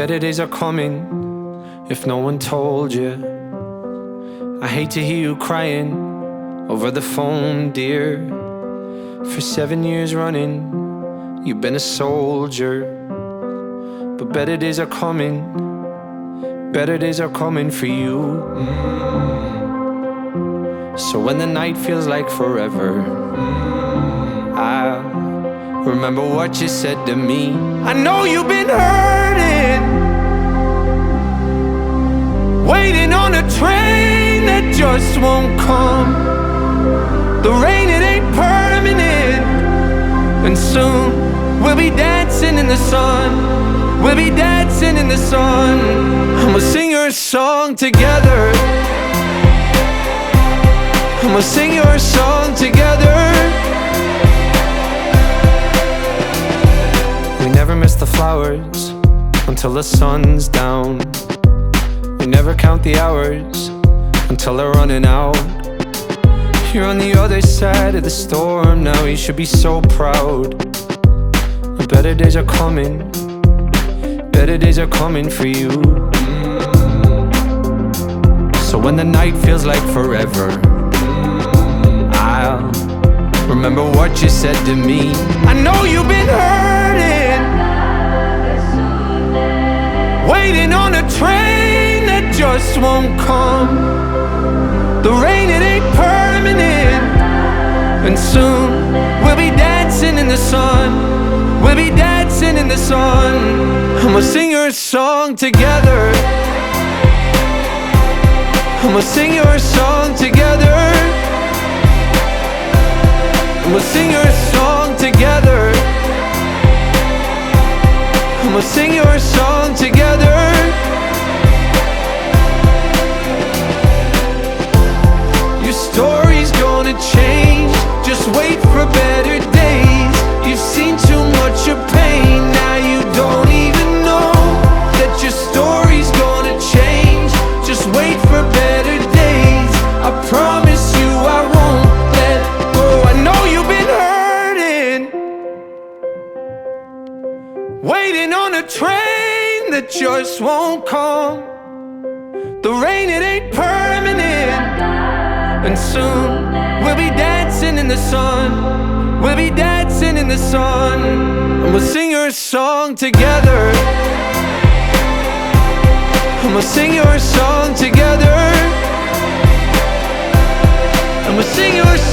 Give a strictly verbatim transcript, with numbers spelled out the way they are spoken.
better days are coming if no one told you. I hate to hear you crying over the phone, dear. For seven years running, you've been a soldier. But better days are coming, better days are coming for you. mm. So when the night feels like forever, mm, I'll remember what you said to me. I know you've been hurting, waiting on a train that just won't come. The rain, it ain't permanent, and soon we'll be dancing in the sun. We'll be dancing in the sun, and we'll sing your song together. And we'll sing your song together. We never miss the flowers until the sun's down. We never count the hours until they're running out. You're on the other side of the storm now, you should be so proud. The better days are coming, better days are coming for you. So when the night feels like forever, I'll remember what you said to me. I know you've been hurting, waiting on a train that just won't come. The rain, it ain't permanent, and soon we'll be dancing in the sun. We'll be dancing in the sun, and we'll sing your song together. And we'll sing your song together. And we'll sing your song together. And we'll sing your song together. Your story's gonna change, just wait for better days. You've seen too much of pain, now you don't even know that your story's gonna change. Just wait for better days, I promise you I won't let go. I know you've been hurting, waiting on a train that just won't come. The rain, it ain't permanent, and soon we'll be dancing in the sun. We'll be dancing in the sun, and we'll sing your song together. And we'll sing your song together. And we'll sing your song